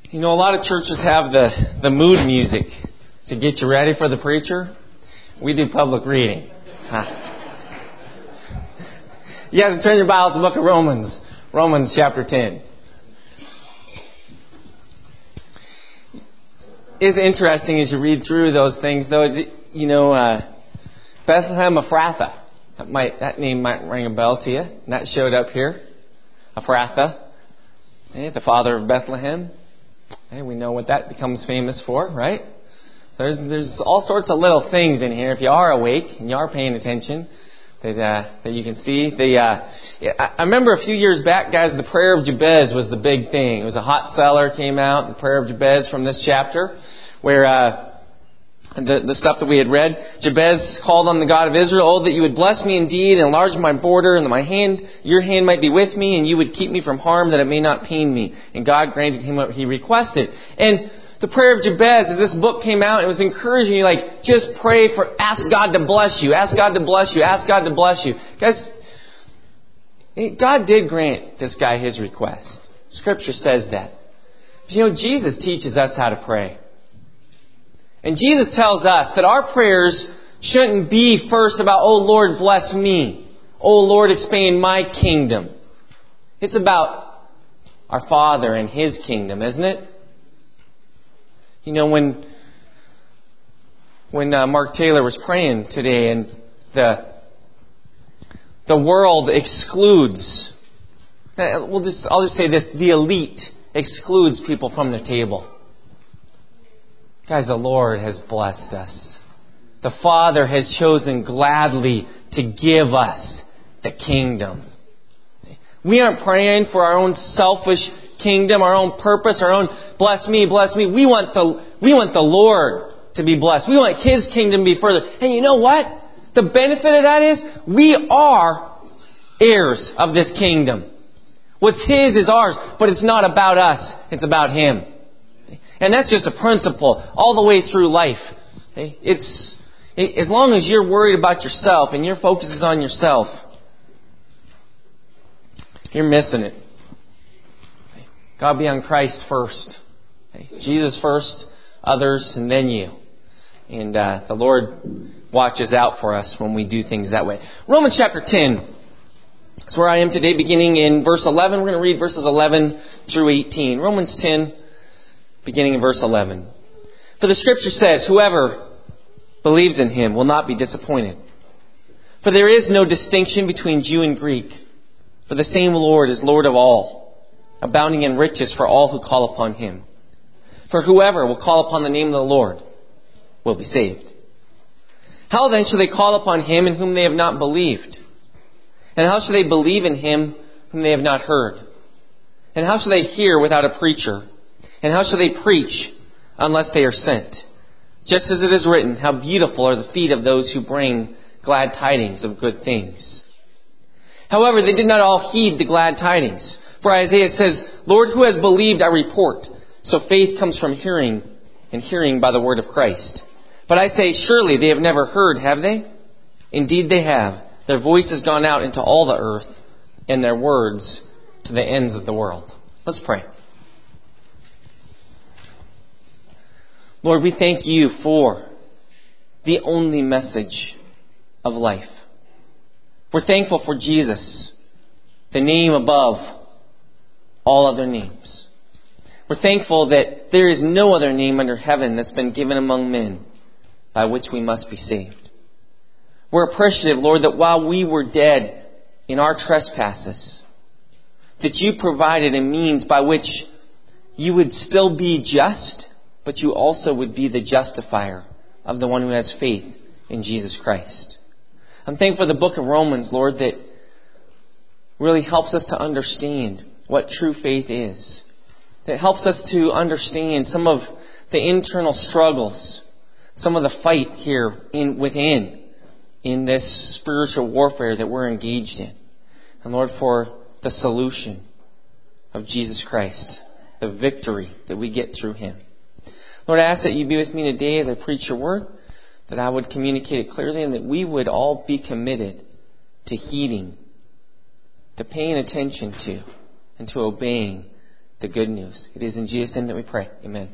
You know, a lot of churches have the mood music to get you ready for the preacher. We do public reading. You guys can turn your Bibles to the book of Romans. Romans chapter 10. It's interesting as you read through those things, though. You know, Bethlehem Ephrathah. That name might ring a bell to you. And that showed up here. Ephrathah. The father of Bethlehem. We know what that becomes famous for, right? So there's all sorts of little things in here. If you are awake and you are paying attention, that you can see. I remember a few years back, guys, the prayer of Jabez was the big thing. It was a hot seller, came out, the prayer of Jabez from this chapter, where the stuff that we had read. Jabez called on the God of Israel, "Oh, that you would bless me indeed, and enlarge my border, and that your hand might be with me, and you would keep me from harm, that it may not pain me." And God granted him what he requested. And the prayer of Jabez, as this book came out, it was encouraging you, like, just pray ask God to bless you, ask God to bless you, ask God to bless you. Guys, God did grant this guy his request. Scripture says that. But you know, Jesus teaches us how to pray. And Jesus tells us that our prayers shouldn't be first about, "Oh Lord, bless me. Oh Lord, expand my kingdom." It's about our Father and His kingdom, isn't it? You know, when Mark Taylor was praying today, and the world excludes, I'll just say this, the elite excludes people from their table. Guys, the Lord has blessed us. The Father has chosen gladly to give us the kingdom. We aren't praying for our own selfish kingdom, our own purpose, our own bless me, bless me. We want the Lord to be blessed. We want His kingdom to be further. And you know what? The benefit of that is we are heirs of this kingdom. What's His is ours, but it's not about us. It's about Him. And that's just a principle all the way through life. As long as you're worried about yourself and your focus is on yourself, you're missing it. God be on Christ first. Jesus first, others, and then you. And the Lord watches out for us when we do things that way. Romans chapter 10. That's where I am today, beginning in verse 11. We're going to read verses 11 through 18. Romans 10, beginning in verse 11. "For the Scripture says, whoever believes in Him will not be disappointed. For there is no distinction between Jew and Greek. For the same Lord is Lord of all, abounding in riches for all who call upon Him. For whoever will call upon the name of the Lord will be saved. How then shall they call upon Him in whom they have not believed? And how shall they believe in Him whom they have not heard? And how shall they hear without a preacher? And how shall they preach unless they are sent? Just as it is written, how beautiful are the feet of those who bring glad tidings of good things. However, they did not all heed the glad tidings. For Isaiah says, Lord, who has believed our report? So faith comes from hearing, and hearing by the word of Christ. But I say, surely they have never heard, have they? Indeed they have. Their voice has gone out into all the earth, and their words to the ends of the world." Let's pray. Lord, we thank You for the only message of life. We're thankful for Jesus, the name above all other names. We're thankful that there is no other name under heaven that's been given among men by which we must be saved. We're appreciative, Lord, that while we were dead in our trespasses, that You provided a means by which You would still be just, but You also would be the justifier of the one who has faith in Jesus Christ. I'm thankful for the book of Romans, Lord, that really helps us to understand what true faith is. That helps us to understand some of the internal struggles, some of the fight here within in this spiritual warfare that we're engaged in. And Lord, for the solution of Jesus Christ, the victory that we get through Him. Lord, I ask that You be with me today as I preach Your word, that I would communicate it clearly, and that we would all be committed to heeding, to paying attention to, and to obeying the good news. It is in Jesus' name that we pray. Amen.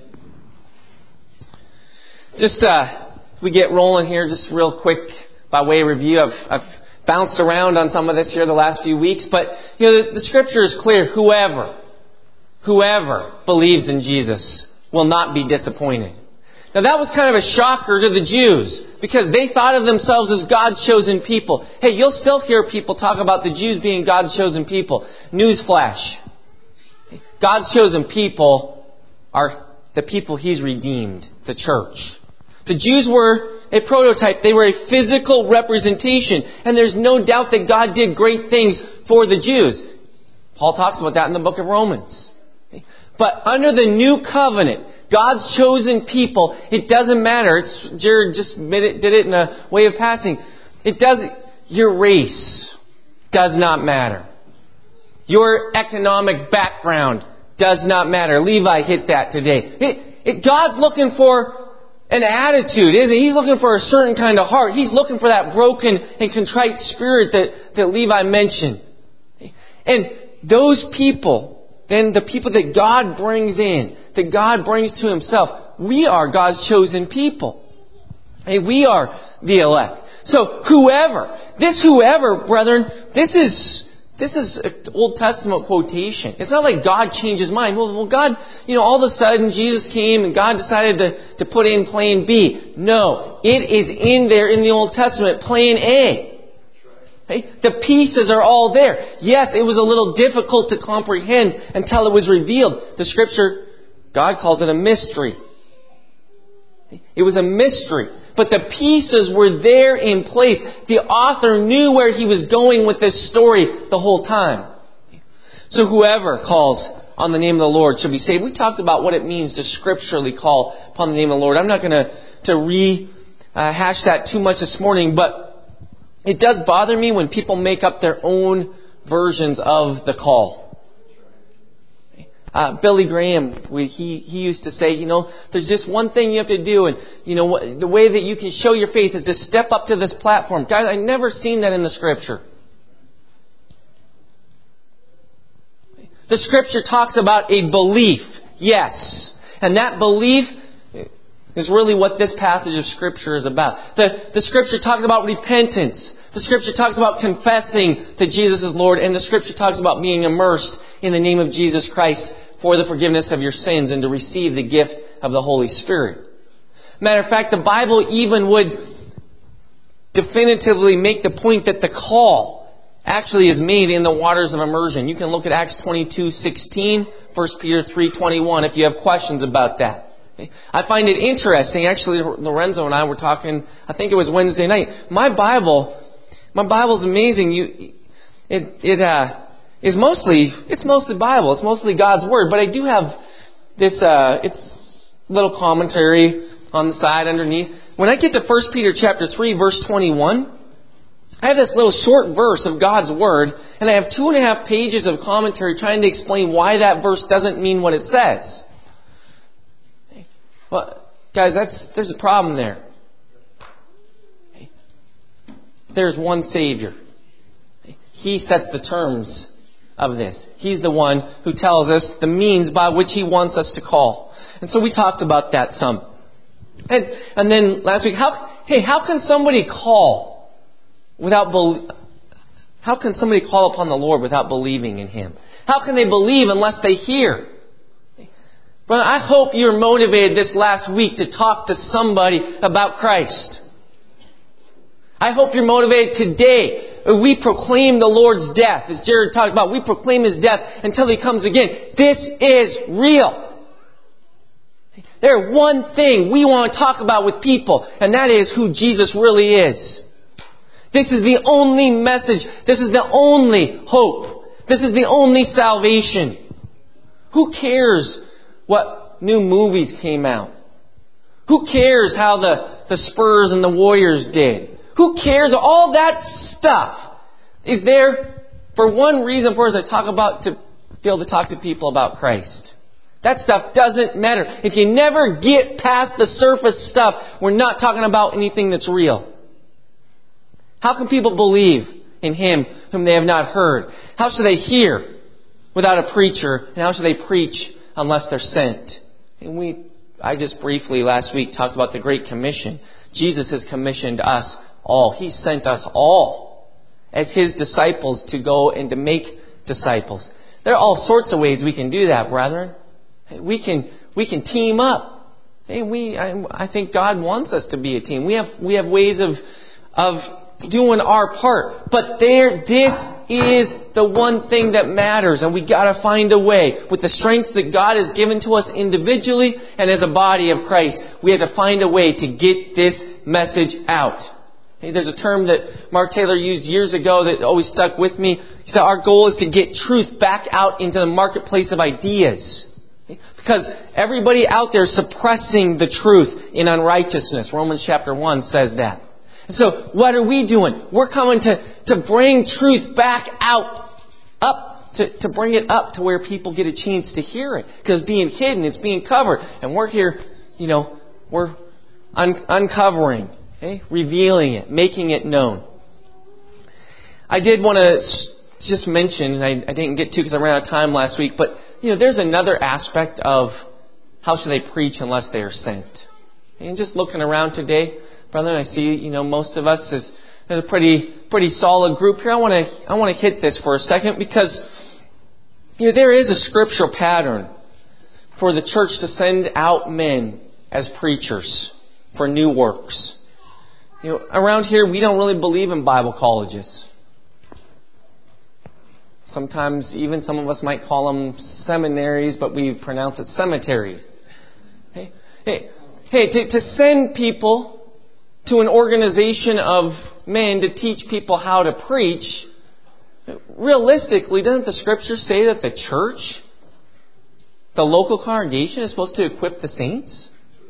Just we get rolling here, just real quick by way of review. I've bounced around on some of this here the last few weeks, but the Scripture is clear. Whoever believes in Jesus will not be disappointed. Now that was kind of a shocker to the Jews because they thought of themselves as God's chosen people. Hey, you'll still hear people talk about the Jews being God's chosen people. Newsflash. God's chosen people are the people He's redeemed, the church. The Jews were a prototype. They were a physical representation. And there's no doubt that God did great things for the Jews. Paul talks about that in the book of Romans. But under the new covenant, God's chosen people, it doesn't matter. Jared just did it in a way of passing. Your race does not matter. Your economic background does not matter. Levi hit that today. God's looking for an attitude, isn't he? He's looking for a certain kind of heart. He's looking for that broken and contrite spirit that Levi mentioned. And those people, then the people that God brings in, that God brings to Himself, we are God's chosen people. Hey, we are the elect. So whoever, brethren, this is an Old Testament quotation. It's not like God changed His mind. Well, God, all of a sudden Jesus came and God decided to put in plan B. No, it is in there in the Old Testament, plan A. Okay? The pieces are all there. Yes, it was a little difficult to comprehend until it was revealed. The Scripture, God calls it a mystery. It was a mystery. But the pieces were there in place. The author knew where he was going with this story the whole time. So whoever calls on the name of the Lord shall be saved. We talked about what it means to scripturally call upon the name of the Lord. I'm not going to rehash that too much this morning, but it does bother me when people make up their own versions of the call. Billy Graham, he used to say, there's just one thing you have to do, and the way that you can show your faith is to step up to this platform. Guys, I've never seen that in the Scripture. The Scripture talks about a belief, yes, and that belief is really what this passage of Scripture is about. The Scripture talks about repentance. The Scripture talks about confessing that Jesus is Lord. And the Scripture talks about being immersed in the name of Jesus Christ for the forgiveness of your sins and to receive the gift of the Holy Spirit. Matter of fact, the Bible even would definitively make the point that the call actually is made in the waters of immersion. You can look at Acts 22:16, 1 Peter 3:21 if you have questions about that. I find it interesting. Actually, Lorenzo and I were talking, I think it was Wednesday night. My Bible's amazing. It's mostly Bible. It's mostly God's Word. But I do have this, it's little commentary on the side underneath. When I get to 1 Peter chapter 3, verse 21, I have this little short verse of God's Word, and I have 2.5 pages of commentary trying to explain why that verse doesn't mean what it says. Well, guys, there's a problem there. There's one Savior. He sets the terms of this. He's the one who tells us the means by which He wants us to call. And so we talked about that some. And then last week, how can somebody call how can somebody call upon the Lord without believing in Him? How can they believe unless they hear? But I hope you're motivated this last week to talk to somebody about Christ. I hope you're motivated today. We proclaim the Lord's death. As Jared talked about, we proclaim His death until He comes again. This is real. There's one thing we want to talk about with people, and that is who Jesus really is. This is the only message. This is the only hope. This is the only salvation. Who cares what new movies came out? Who cares how the Spurs and the Warriors did? Who cares? All that stuff is there for one reason, for as I talk about, to be able to talk to people about Christ. That stuff doesn't matter. If you never get past the surface stuff, we're not talking about anything that's real. How can people believe in Him whom they have not heard? How should they hear without a preacher? And how should they preach unless they're sent? And I just briefly last week talked about the Great Commission. Jesus has commissioned us all. He sent us all as His disciples to go and to make disciples. There are all sorts of ways we can do that, brethren. We can team up. I think God wants us to be a team. We have ways of doing our part. But this is the one thing that matters, and we got to find a way with the strengths that God has given to us individually and as a body of Christ. We have to find a way to get this message out. There's a term that Mark Taylor used years ago that always stuck with me. He said our goal is to get truth back out into the marketplace of ideas. Because everybody out there is suppressing the truth in unrighteousness. Romans chapter 1 says that. And so what are we doing? We're coming to bring truth back out, to bring it up to where people get a chance to hear it. Because it's being hidden, it's being covered. And we're here, we're uncovering, revealing it, making it known. I did want to just mention, and I didn't get to because I ran out of time last week, but there's another aspect of how should they preach unless they are sent. And just looking around today, brethren, I see, most of us is a pretty solid group here. I want to hit this for a second because, there is a scriptural pattern for the church to send out men as preachers for new works. Around here, we don't really believe in Bible colleges. Sometimes even some of us might call them seminaries, but we pronounce it cemeteries. To send people to an organization of men to teach people how to preach, realistically, doesn't the Scripture say that the church, the local congregation, is supposed to equip the saints?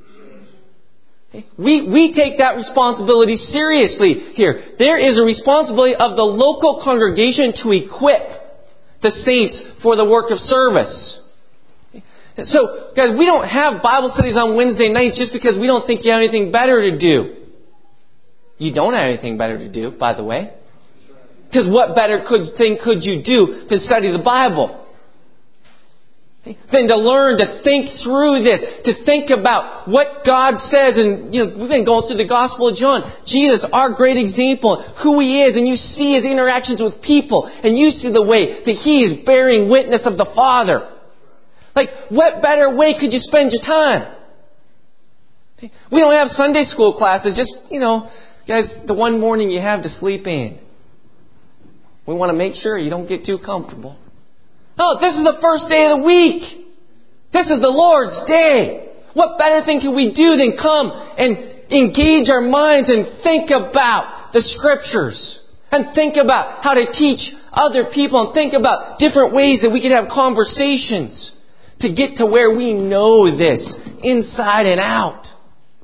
We take that responsibility seriously here. There is a responsibility of the local congregation to equip the saints for the work of service. So, guys, we don't have Bible studies on Wednesday nights just because we don't think you have anything better to do. You don't have anything better to do, by the way. Because what better thing could you do than study the Bible? Than to learn, to think through this, to think about what God says. And, we've been going through the Gospel of John. Jesus, our great example, who He is, and you see His interactions with people, and you see the way that He is bearing witness of the Father. What better way could you spend your time? We don't have Sunday school classes, just, guys, the one morning you have to sleep in. We want to make sure you don't get too comfortable. Oh, this is the first day of the week. This is the Lord's day. What better thing can we do than come and engage our minds and think about the Scriptures and think about how to teach other people and think about different ways that we can have conversations to get to where we know this inside and out.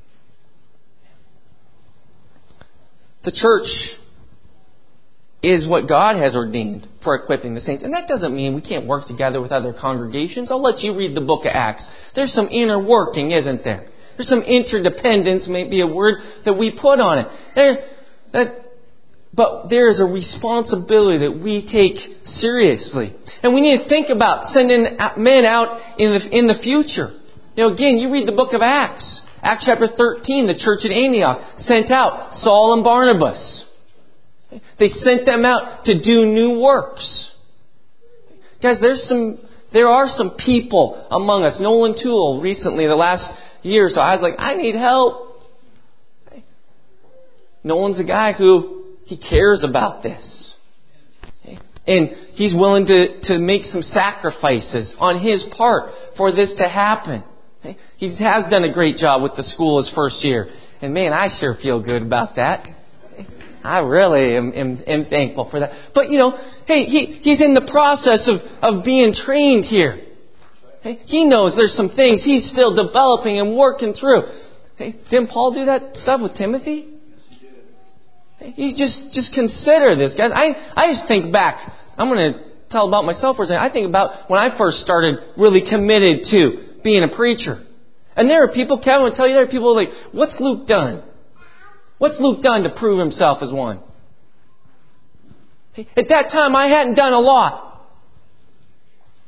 The church is what God has ordained for equipping the saints. And that doesn't mean we can't work together with other congregations. I'll let you read the book of Acts. There's some inner working, isn't there? There's some interdependence, maybe a word that we put on it. But there is a responsibility that we take seriously. And we need to think about sending men out in the future. Again, you read the book of Acts. Acts chapter 13, the church at Antioch sent out Saul and Barnabas. They sent them out to do new works. Guys, there are some people among us. Nolan Toole recently, the last year or so, I was like, I need help. Nolan's a guy who he cares about this. And he's willing to make some sacrifices on his part for this to happen. He has done a great job with the school his first year. And man, I sure feel good about that. I really am thankful for that. But he's in the process of being trained here. He knows there's some things he's still developing and working through. Didn't Paul do that stuff with Timothy? You just consider this, guys. I just think back. I'm going to tell about myself for a second. I think about when I first started really committed to being a preacher. And there are people, Kevin will tell you, there are people like, what's Luke done? What's Luke done to prove himself as one? At that time, I hadn't done a lot.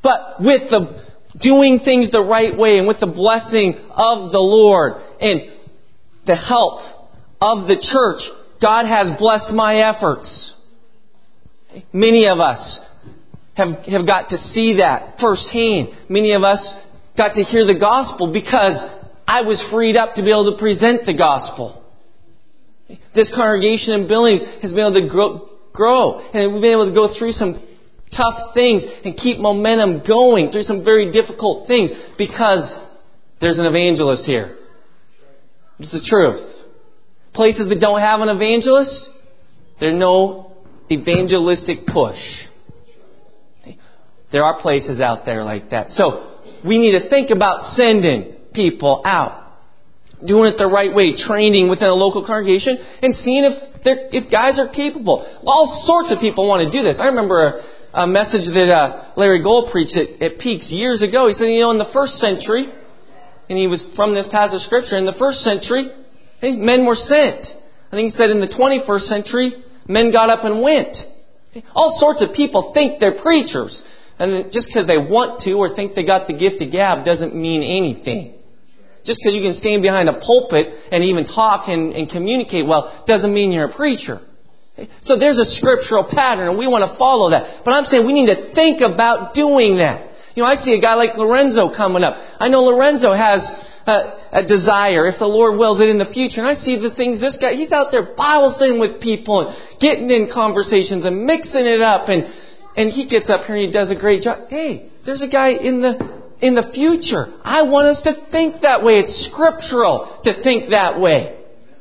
but with the doing things the right way and with the blessing of the Lord and the help of the church, God has blessed my efforts. Many of us have got to see that firsthand. Many of us got to hear the gospel because I was freed up to be able to present the gospel. This congregation in Billings has been able to grow. And we've been able to go through some tough things and keep momentum going through some very difficult things because there's an evangelist here. It's the truth. Places that don't have an evangelist, there's no evangelistic push. There are places out there like that. So we need to think about sending people out. Doing it the right way, training within a local congregation, and seeing if guys are capable. All sorts of people want to do this. I remember a message that Larry Gold preached at Peaks years ago. He said, in the first century, and he was from this passage of Scripture, in the first century, men were sent. I think he said in the 21st century, men got up and went. All sorts of people think they're preachers. And just because they want to or think they got the gift of gab doesn't mean anything. Just because you can stand behind a pulpit and even talk and communicate well doesn't mean you're a preacher. So there's a scriptural pattern and we want to follow that. But I'm saying we need to think about doing that. I see a guy like Lorenzo coming up. I know Lorenzo has a desire, if the Lord wills it in the future. And I see the things this guy, he's out there Bible studying with people and getting in conversations and mixing it up. And he gets up here and he does a great job. Hey, there's a guy in the future. I want us to think that way. It's scriptural to think that way.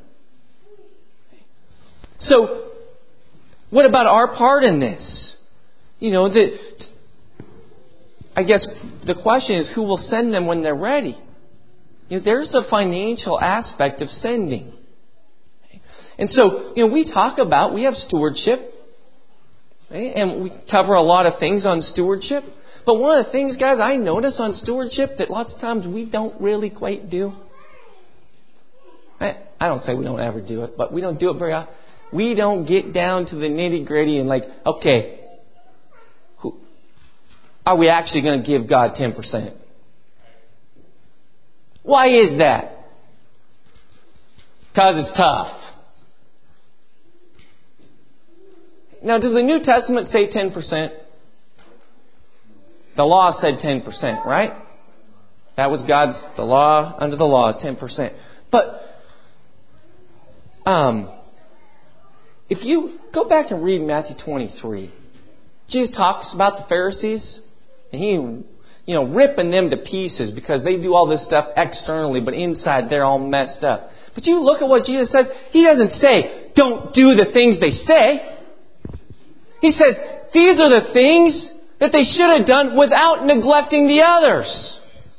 So, what about our part in this? I guess the question is who will send them when they're ready? There's a financial aspect of sending. And so, we have stewardship. And we cover a lot of things on stewardship. But one of the things, guys, I notice on stewardship that lots of times we don't really quite do. I don't say we don't ever do it, but we don't do it very often. We don't get down to the nitty-gritty and okay, are we actually going to give God 10%? Why is that? Because it's tough. Now, does the New Testament say 10%? The law said 10%, right? That was the law under the law, 10%. But if you go back and read Matthew 23, Jesus talks about the Pharisees, and he, ripping them to pieces because they do all this stuff externally, but inside they're all messed up. But you look at what Jesus says, He doesn't say, don't do the things they say. He says, these are the things that they should have done without neglecting the others.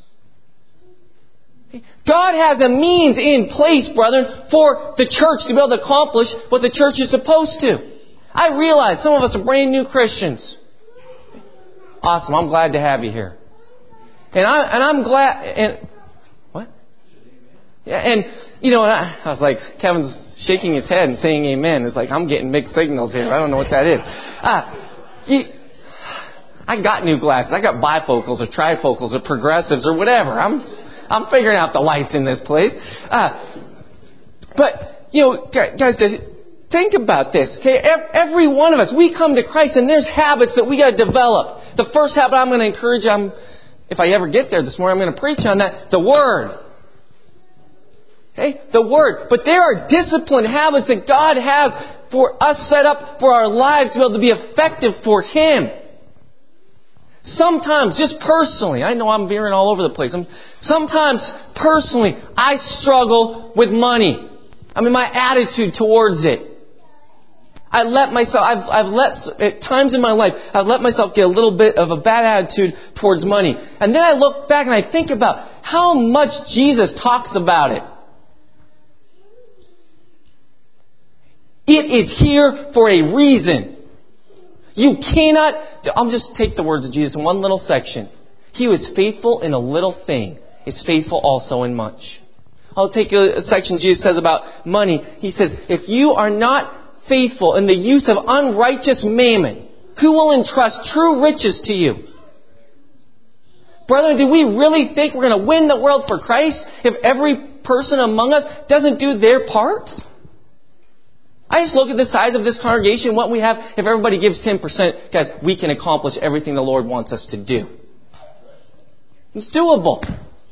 God has a means in place, brethren, for the church to be able to accomplish what the church is supposed to. I realize some of us are brand new Christians. Awesome, I'm glad to have you here. And I'm glad, and what? Yeah, and I was like, Kevin's shaking his head and saying amen. It's like, I'm getting mixed signals here. I don't know what that is. I got new glasses. I got bifocals or trifocals or progressives or whatever. I'm figuring out the lights in this place. But, guys, think about this. Okay, every one of us, we come to Christ and there's habits that we got to develop. The first habit I'm going to encourage, if I ever get there this morning, I'm going to preach on that, the Word. Okay? The Word. But there are disciplined habits that God has for us set up for our lives to be able to be effective for Him. Sometimes, just personally, I know I'm veering all over the place. Sometimes, personally, I struggle with money. My attitude towards it. At times in my life, I've let myself get a little bit of a bad attitude towards money. And then I look back and I think about how much Jesus talks about it. It is here for a reason. You cannot, I'll just take the words of Jesus in one little section. He who is faithful in a little thing is faithful also in much. I'll take a section Jesus says about money. He says, if you are not faithful in the use of unrighteous mammon, who will entrust true riches to you? Brethren, do we really think we're going to win the world for Christ if every person among us doesn't do their part? I just look at the size of this congregation, what we have. If everybody gives 10%, guys, we can accomplish everything the Lord wants us to do. It's doable.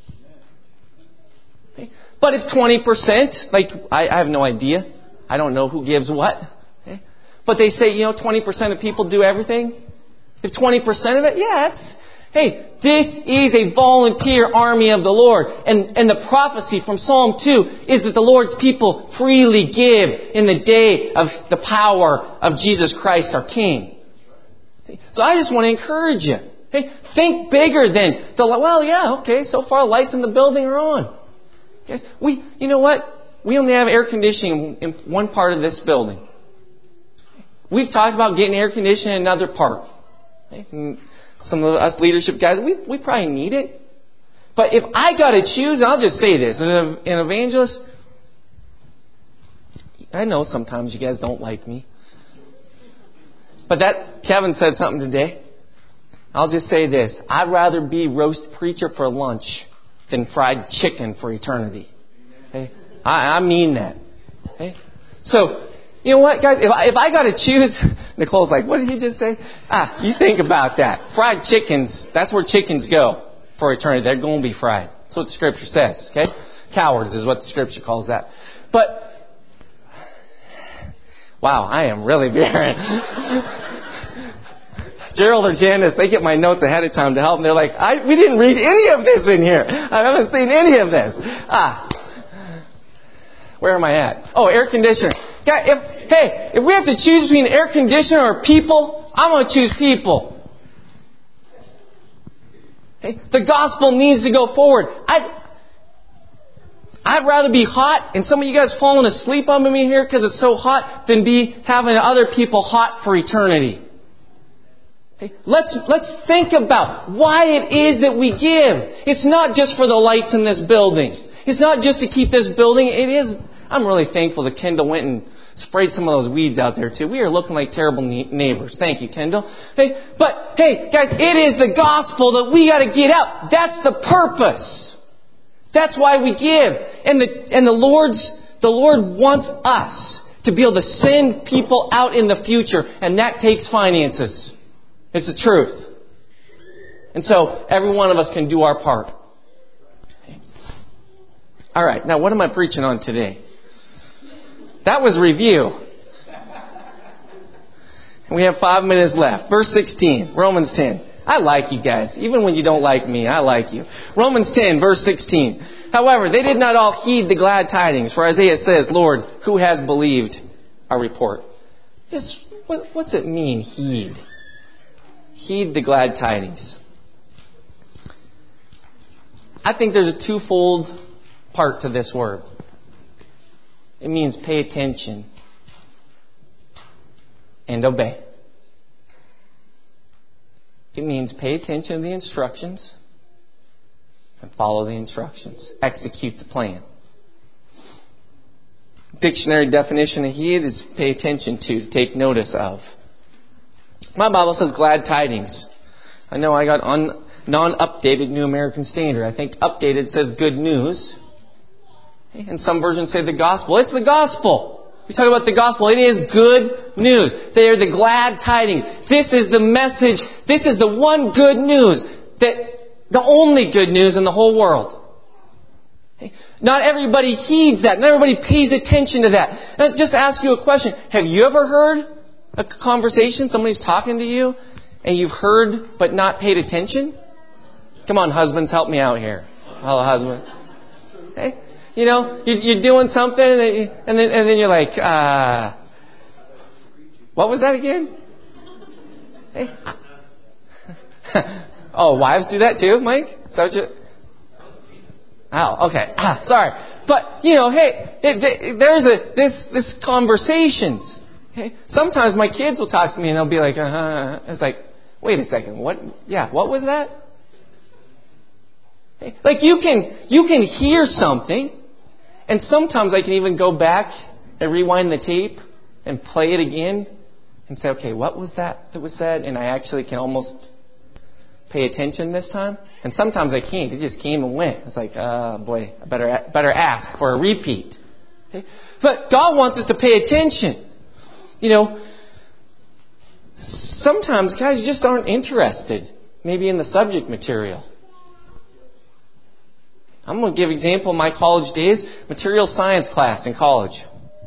Okay. But if 20%, like, I have no idea. I don't know who gives what. Okay. But they say, 20% of people do everything. If 20% of it, this is a volunteer army of the Lord. And the prophecy from Psalm 2 is that the Lord's people freely give in the day of the power of Jesus Christ, our King. So I just want to encourage you. Hey, think bigger than so far lights in the building are on. Guys, you know what? We only have air conditioning in one part of this building. We've talked about getting air conditioning in another part. Okay? Some of us leadership guys, we probably need it. But if I got to choose, I'll just say this. An evangelist, I know sometimes you guys don't like me. But Kevin said something today. I'll just say this. I'd rather be roast preacher for lunch than fried chicken for eternity. Okay? I mean that. Okay? So, you know what, guys? If I got to choose, Nicole's like, what did he just say? You think about that. Fried chickens, that's where chickens go for eternity. They're going to be fried. That's what the Scripture says. Okay? Cowards is what the Scripture calls that. But, wow, I am really veering. Gerald or Janice, they get my notes ahead of time to help them. They're like, we didn't read any of this in here. I haven't seen any of this. Where am I at? Oh, air conditioner. If we have to choose between air conditioner or people, I'm going to choose people. Hey, the gospel needs to go forward. I'd rather be hot, and some of you guys falling asleep on me here because it's so hot, than be having other people hot for eternity. Hey, let's think about why it is that we give. It's not just for the lights in this building. It's not just to keep this building. It is. I'm really thankful that Kendall went and sprayed some of those weeds out there too. We are looking like terrible neighbors. Thank you, Kendall. But guys, it is the gospel that we got to get out. That's the purpose. That's why we give. And the Lord wants us to be able to send people out in the future, and that takes finances. It's the truth. And so every one of us can do our part. All right, now what am I preaching on today? That was review. And we have 5 minutes left. Verse 16, Romans 10. I like you guys. Even when you don't like me, I like you. Romans 10, verse 16. However, they did not all heed the glad tidings. For Isaiah says, Lord, who has believed our report? What's it mean, heed? Heed the glad tidings. I think there's a twofold part to this word. It means pay attention and obey. It means pay attention to the instructions and follow the instructions. Execute the plan. Dictionary definition of heed is pay attention to take notice of. My Bible says glad tidings. I know I got non-updated New American Standard. I think updated says good news. And some versions say the gospel. It's the gospel. We talk about the gospel. It is good news. They are the glad tidings. This is the message. This is the one good news. The only good news in the whole world. Not everybody heeds that. Not everybody pays attention to that. Now, just ask you a question. Have you ever heard a conversation? Somebody's talking to you and you've heard but not paid attention? Come on, husbands, help me out here. Hello, husband. Hey, you're doing something and then you're like, what was that again? Hey. Oh, wives do that too, Mike? Is that what you... Oh, okay. Sorry. But, there's this conversations. Okay? Sometimes my kids will talk to me and they'll be like, It's like, wait a second, what? Yeah, what was that? Okay? Like you can hear something, and sometimes I can even go back and rewind the tape and play it again and say, okay, what was that was said? And I actually can almost pay attention this time? And sometimes I can't. It just came and went. It's like, boy, I better ask for a repeat. Okay? But God wants us to pay attention. Sometimes guys just aren't interested maybe in the subject material. I'm going to give an example of my college days. Material science class in college.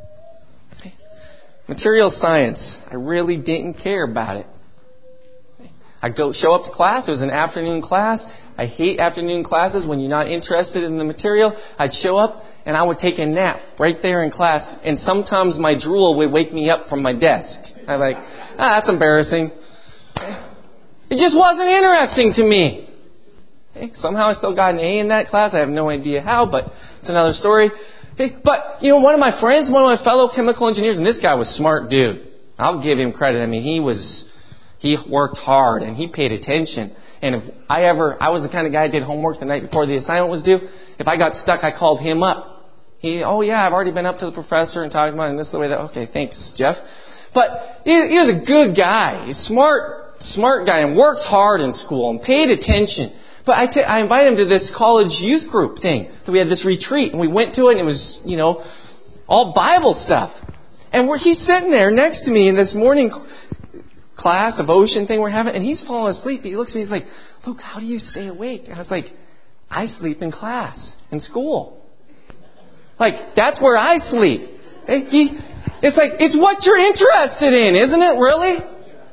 Material science. I really didn't care about it. I'd show up to class. It was an afternoon class. I hate afternoon classes when you're not interested in the material. I'd show up and I would take a nap right there in class. And sometimes my drool would wake me up from my desk. I'm like, that's embarrassing. It just wasn't interesting to me. Somehow I still got an A in that class. I have no idea how, but it's another story. But, one of my friends, one of my fellow chemical engineers, and this guy was a smart dude. I'll give him credit. I mean, he worked hard and he paid attention. And if I was the kind of guy who did homework the night before the assignment was due. If I got stuck, I called him up. I've already been up to the professor and talked about it, and this is the way that, okay, thanks, Jeff. But he was a good guy. He's a smart guy and worked hard in school and paid attention. But I invited him to this college youth group thing. So we had this retreat and we went to it and it was, all Bible stuff. And he's sitting there next to me in this morning class, devotion thing we're having, and he's falling asleep. He looks at me, he's like, Luke, how do you stay awake? And I was like, I sleep in class, in school. Like, that's where I sleep. It's like, it's what you're interested in, isn't it, really?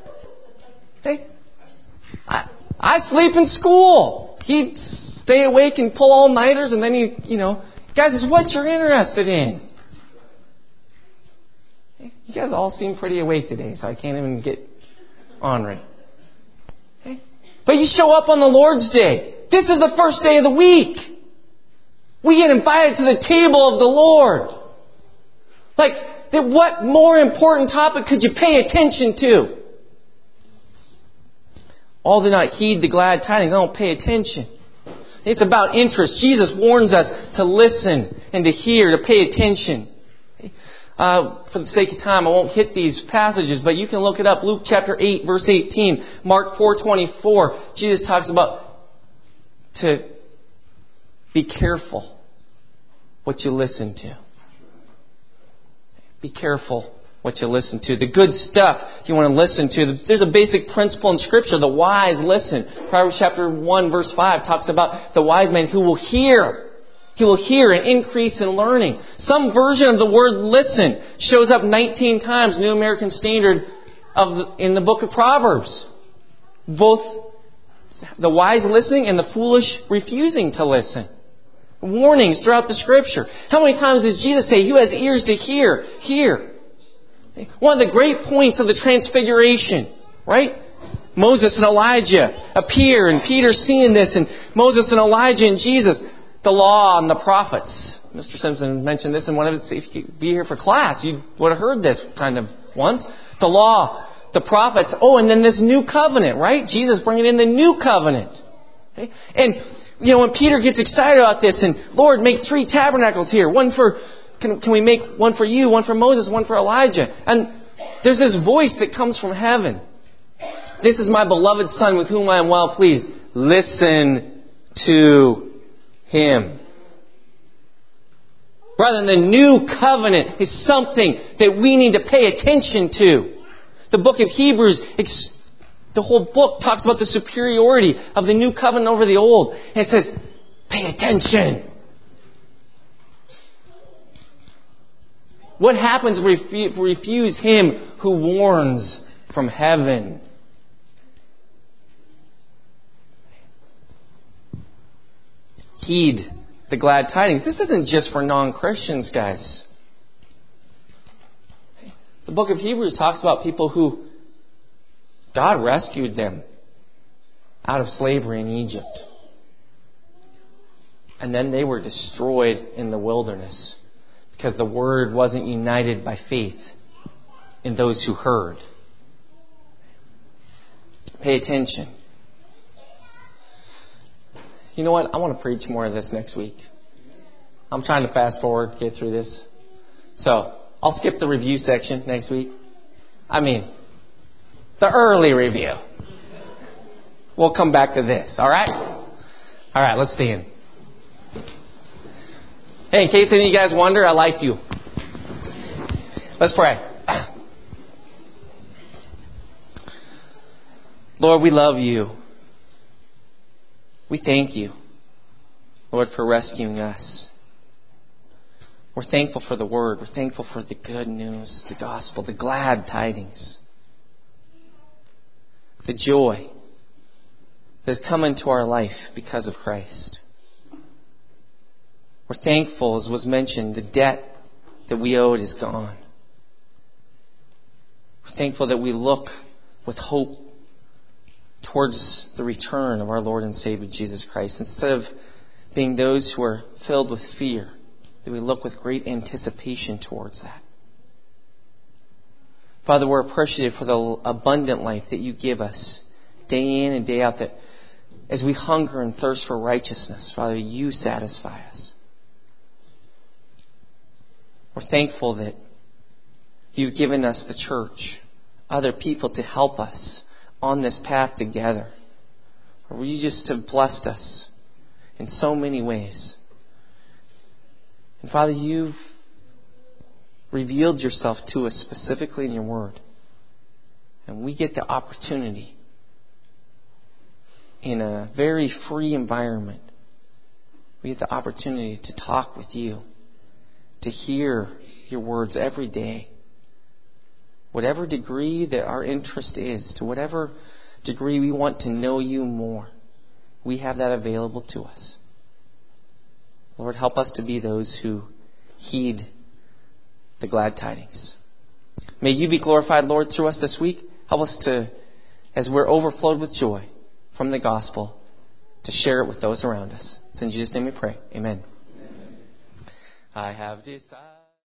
I sleep in school. He'd stay awake and pull all-nighters, and then guys, it's what you're interested in. You guys all seem pretty awake today, so I can't even get ornery. But you show up on the Lord's Day. This is the first day of the week. We get invited to the table of the Lord. What more important topic could you pay attention to? All do not heed the glad tidings. I don't pay attention. It's about interest. Jesus warns us to listen and to hear, to pay attention. For the sake of time, I won't hit these passages, but you can look it up. Luke chapter 8, verse 18. Mark 4:24. Jesus talks about to be careful what you listen to. Be careful what you listen to. The good stuff you want to listen to. There's a basic principle in Scripture. The wise listen. Proverbs chapter 1 verse 5 talks about the wise man who will hear. He will hear and increase in learning. Some version of the word listen shows up 19 times, New American Standard, in the book of Proverbs. Both the wise listening and the foolish refusing to listen. Warnings throughout the Scripture. How many times does Jesus say, who has ears to hear, hear? One of the great points of the Transfiguration, right? Moses and Elijah appear, and Peter seeing this, and Moses and Elijah and Jesus. The law and the prophets. Mr. Simpson mentioned this in one of his, if you could be here for class, you would have heard this kind of once. The law, the prophets, and then this new covenant, right? Jesus bringing in the new covenant. Okay? And, when Peter gets excited about this, and Lord, make 3 tabernacles here. Can we make one for you, one for Moses, one for Elijah? And there's this voice that comes from heaven. This is my beloved Son with whom I am well pleased. Listen to Him. Rather, the new covenant is something that we need to pay attention to. The book of Hebrews, the whole book talks about the superiority of the new covenant over the old. And it says, pay attention. What happens if we refuse Him who warns from heaven? Heed the glad tidings. This isn't just for non-Christians, guys. The book of Hebrews talks about people who God rescued them out of slavery in Egypt. And then they were destroyed in the wilderness because the word wasn't united by faith in those who heard. Pay attention. You know what? I want to preach more of this next week. I'm trying to fast forward, get through this. So, I'll skip the review section next week. The early review. we'll come back to this. All right? All right, let's stand. Hey, in case any of you guys wonder, I like you. Let's pray. Lord, we love you. We thank you, Lord, for rescuing us. We're thankful for the Word. We're thankful for the good news, the gospel, the glad tidings, the joy that has come into our life because of Christ. We're thankful, as was mentioned, the debt that we owed is gone. We're thankful that we look with hope towards the return of our Lord and Savior Jesus Christ. Instead of being those who are filled with fear, that we look with great anticipation towards that. Father, we're appreciative for the abundant life that you give us day in and day out, that as we hunger and thirst for righteousness, Father, you satisfy us. We're thankful that you've given us the church, other people to help us on this path together. Or you just have blessed us in so many ways. And Father, you've revealed yourself to us specifically in your word. And we get the opportunity in a very free environment. We get the opportunity to talk with you, to hear your words every day. Whatever degree that our interest is, to whatever degree we want to know you more, we have that available to us. Lord, help us to be those who heed the glad tidings. May you be glorified, Lord, through us this week. Help us to, as we're overflowed with joy from the gospel, to share it with those around us. It's in Jesus' name we pray. Amen. I have decided.